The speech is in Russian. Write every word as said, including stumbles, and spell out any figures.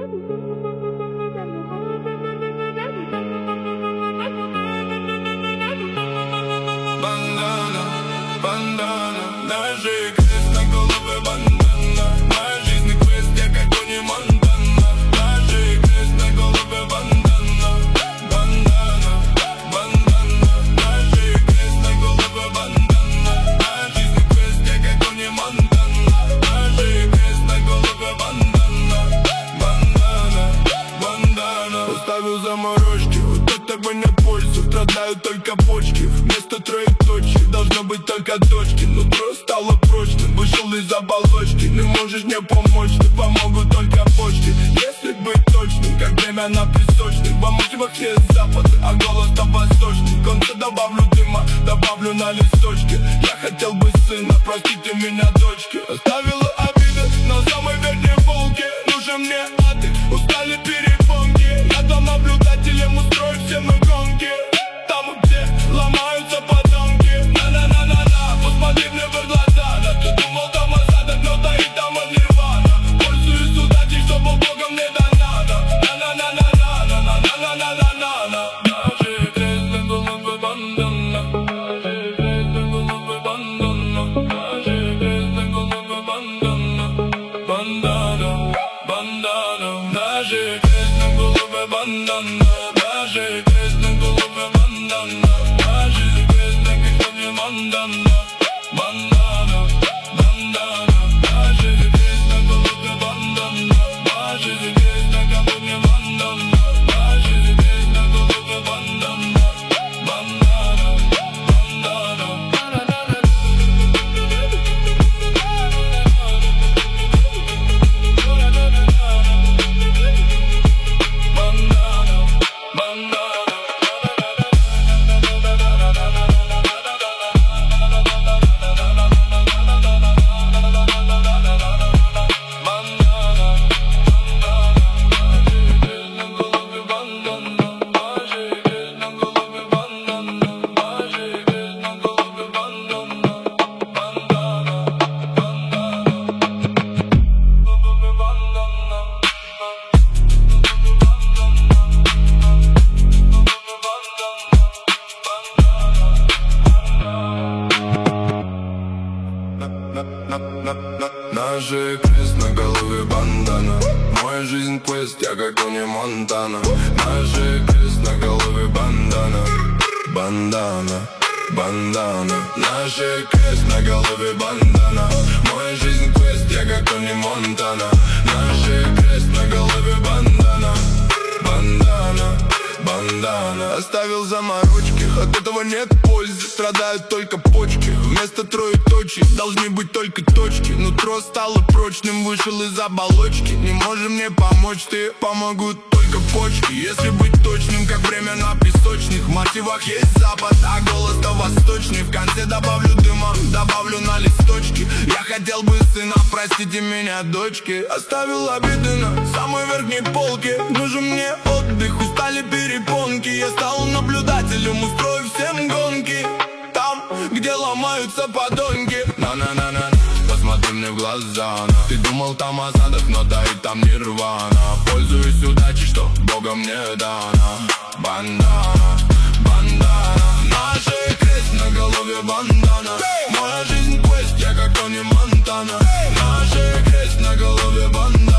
Бандана, бандана, даже крест на голове бандана. Моя жизнь квест, я как Тони Монтана. Даже крест на голове бандана. Бандана, бандана, даже крест на голове бандана. Моя жизнь квест, я как Тони Монтана. Даже крест на голове бандана. Бандана, бандана. Поставил заморозки, вот это мне пользу. Страдают только почки, вместо троеточия должно быть только точки. Нутро стало прочным, вышел из оболочки. Не можешь мне помочь, ты помогут только почки. Если быть точным, как время на песочных. Во мотивах есть запады, а голос там восточный. В конце добавлю дыма, добавлю на листочке. Я хотел бы сына, простите меня, дочки. Оставила обиды на самой верхней полке. Нужен мне отдых, устали перепонки. Я там наблюдателем устрою все мы гонки. Там, где ломаются подонки. На-на-на-на-на, посмотри мне в глаза. Да ты думал там осадок, но стоит там от нирвана. Пользуюсь удачей, что Богом мне да надо. На-на-на-на-на-на-на-на-на-на-на. Даже крест на голове бандана. Даже крест на голове бандана. Даже крест на голове бандана. Бандана, бандана. Даже крест на голове бандана. Даже крест на голове бандана. Даже крест на голове бандана. Бандана, бандана. Даже крест на голове бандана. Даже крест на голове бандана. Даже крест на голове бандана. Бандана, бандана. Наш крест на голове бандана. Моя жизнь квест, я как Тони Монтана. Наш крест на голове бандана. Бандана, бандана. Наш крест на голове бандана. Моя жизнь квест, я как Тони Монтана. Наш крест на голове бандана. Бандана, бандана. Оставил заморочки, от этого нет пользы. Страдают только почки, вместо троеточий должны быть только точки. Нутро стало прочным, вышел из оболочки. Не можешь мне помочь, ты помогут только почки. Если быть точным, как время на песочных. В мотивах есть запад, а голос-то восточный. В конце добавлю дыма, добавлю на листочки. Я хотел бы сына, простите меня, дочки. Оставил обиды на самой верхней полке. Нужен мне отдых, устали перепонки. Я стал наблюдателем, устрою всем гонки. Там, где ломаются подонки. На-на-на-на, посмотри мне в глаза. Ты думал там осадок, но стоит там нирвана. Пользуюсь удачей, что Богом мне дана. Бандана, бандана. Наш крест на голове бандана. Моя жизнь квест, я как Тони Монтана. Наш крест на голове бандана.